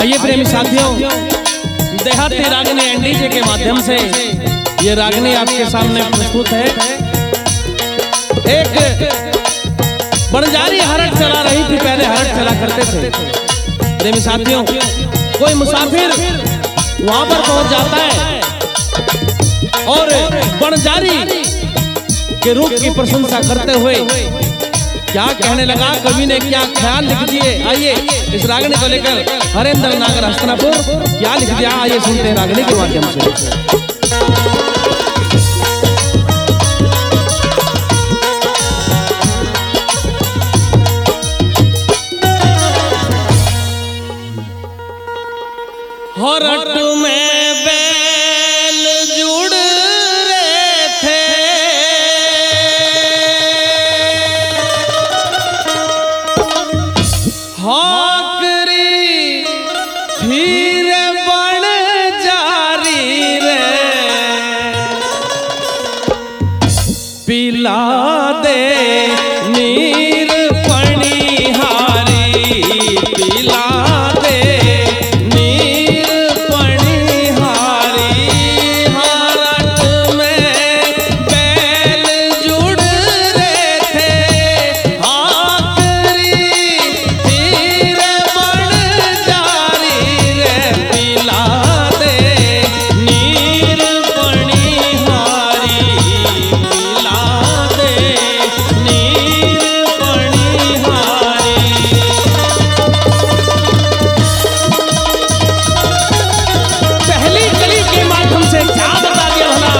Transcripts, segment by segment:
आइए प्रेमी साथियों, देहाती रागनी एनडीजे के माध्यम से ये रागनी आपके सामने प्रस्तुत है। एक बंजारी हरट चला रही थी, पहले हरट चला करते थे। प्रेमी साथियों, कोई मुसाफिर वहां पर पहुंच जाता है और बंजारी के रूप की प्रशंसा करते हुए क्या कहने लगा, कवि ने क्या ख्याल लिख दिए। आइए इस रागनी को लेकर हरेंद्र नागर हस्तनापुर क्या लिख दिया, आइए सुनते हैं रागनी के माध्यम से। हरट में बैल जुड़ रहे थे, हाकरी फिर बन जारी रे, पिला दे नीर पणिहारी, पिला दे नीर पणिहारी। हरट में बैल जुड़ रहे थे, हाकरी फिर बन जारी रे, पिला दे नीर पणिहारी, पिला दे नीर पणिहारी। पहली कली के माध्यम से क्या बता दिया भला,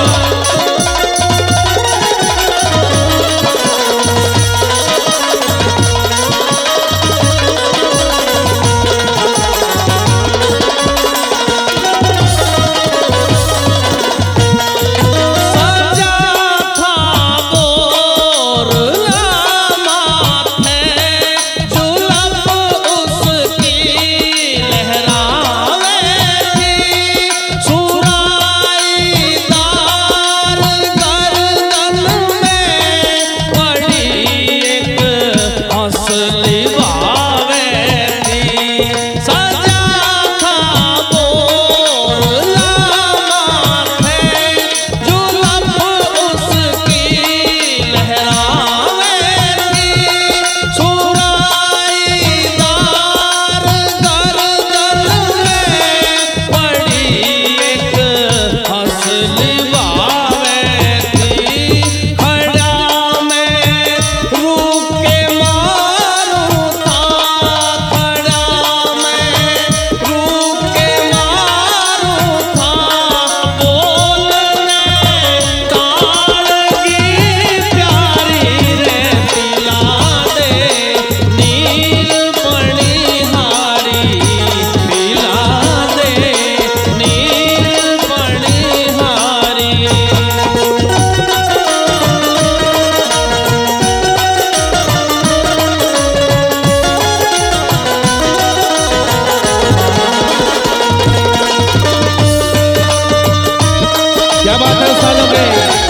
सजा था बोरला माथे, जुल्फ उसकी लहरावे थी, सुराईदार गर्दन में पड़ी एक हंसली बावे थी। सजा था बोरला माथे, जुल्फ उसकी लहरावे थी, सुराईदार गर्दन में पड़ी एक हंसली बावे थी। खड़ा में रूप के मारूं था, खड़ा में रूप के मारूं था, बोलने ताड़गी प्यारी रे, पिला दे नीर पणिहारी, पिला दे नीर पणिहारी। क्या बात है सालों के।